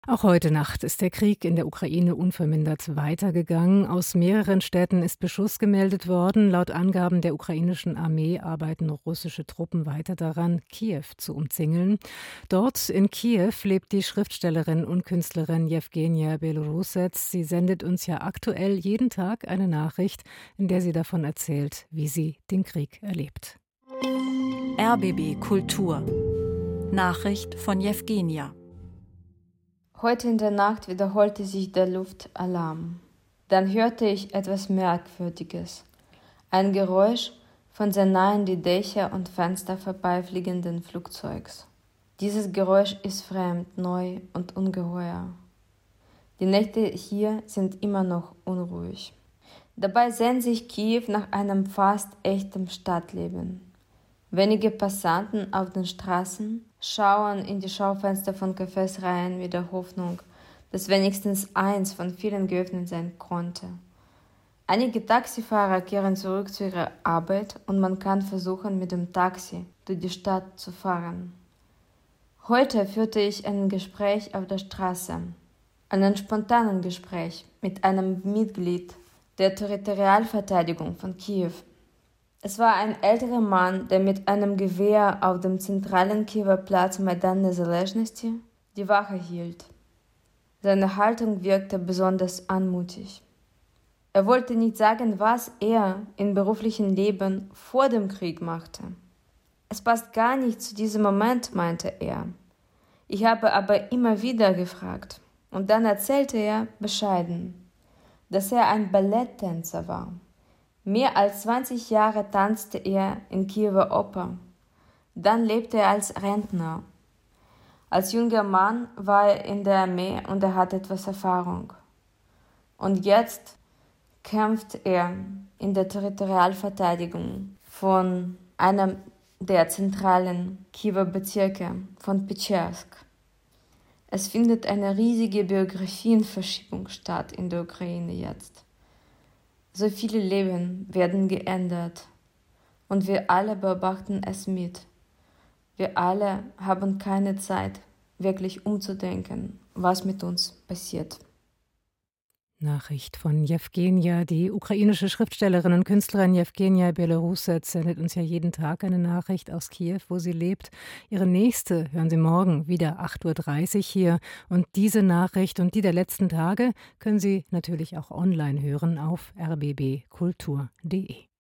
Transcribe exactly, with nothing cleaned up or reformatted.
Auch heute Nacht ist der Krieg in der Ukraine unvermindert weitergegangen. Aus mehreren Städten ist Beschuss gemeldet worden. Laut Angaben der ukrainischen Armee arbeiten russische Truppen weiter daran, Kiew zu umzingeln. Dort in Kiew lebt die Schriftstellerin und Künstlerin Jewgenia Belorussec. Sie sendet uns ja aktuell jeden Tag eine Nachricht, in der sie davon erzählt, wie sie den Krieg erlebt. R B B Kultur. Nachricht von Jewgenia. Heute in der Nacht wiederholte sich der Luftalarm. Dann hörte ich etwas Merkwürdiges. Ein Geräusch von sehr nahe an die Dächer und Fenster vorbeifliegenden Flugzeugs. Dieses Geräusch ist fremd, neu und ungeheuer. Die Nächte hier sind immer noch unruhig. Dabei sehnt sich Kiew nach einem fast echten Stadtleben. Wenige Passanten auf den Straßen schauen in die Schaufenster von Cafés rein mit der Hoffnung, dass wenigstens eins von vielen geöffnet sein konnte. Einige Taxifahrer kehren zurück zu ihrer Arbeit und man kann versuchen, mit dem Taxi durch die Stadt zu fahren. Heute führte ich ein Gespräch auf der Straße, einen spontanen Gespräch mit einem Mitglied der Territorialverteidigung von Kiew. Es war ein älterer Mann, der mit einem Gewehr auf dem zentralen Kiewer Platz Maidan Nezalezhnosti die Wache hielt. Seine Haltung wirkte besonders anmutig. Er wollte nicht sagen, was er im beruflichen Leben vor dem Krieg machte. Es passt gar nicht zu diesem Moment, meinte er. Ich habe aber immer wieder gefragt. Und dann erzählte er bescheiden, dass er ein Balletttänzer war. Mehr als zwanzig Jahre tanzte er in Kiewer Oper. Dann lebte er als Rentner. Als junger Mann war er in der Armee und er hatte etwas Erfahrung. Und jetzt kämpft er in der Territorialverteidigung von einem der zentralen Kiewer Bezirke, von Pechersk. Es findet eine riesige Biografienverschiebung statt in der Ukraine jetzt. So viele Leben werden geändert und wir alle beobachten es mit. Wir alle haben keine Zeit, wirklich umzudenken, was mit uns passiert. Nachricht von Jewgenia. Die ukrainische Schriftstellerin und Künstlerin Jewgenia Belorussec sendet uns ja jeden Tag eine Nachricht aus Kiew, wo sie lebt. Ihre nächste hören Sie morgen wieder acht Uhr dreißig hier. Und diese Nachricht und die der letzten Tage können Sie natürlich auch online hören auf r b b kultur punkt d e.